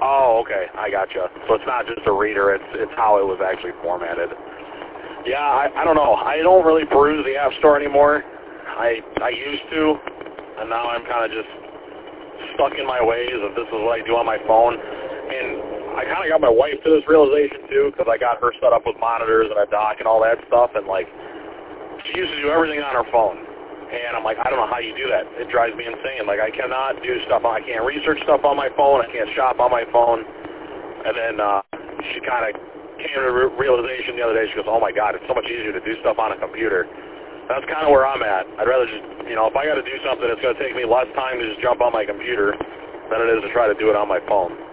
Oh, okay, I gotcha. So it's not just a reader, it's how it was actually formatted. Yeah, I don't know. I don't really peruse the App Store anymore. I used to, and now I'm kind of just stuck in my ways of this is what I do on my phone. And I kind of got my wife to this realization, too, because I got her set up with monitors and a dock and all that stuff, and, like, she used to do everything on her phone. And I'm like, I don't know how you do that. It drives me insane. Like, I cannot do stuff. I can't research stuff on my phone. I can't shop on my phone. And then she kind of came to the realization the other day. She goes, oh, my God, it's so much easier to do stuff on a computer. That's kind of where I'm at. I'd rather just, if I got to do something, it's going to take me less time to just jump on my computer than it is to try to do it on my phone.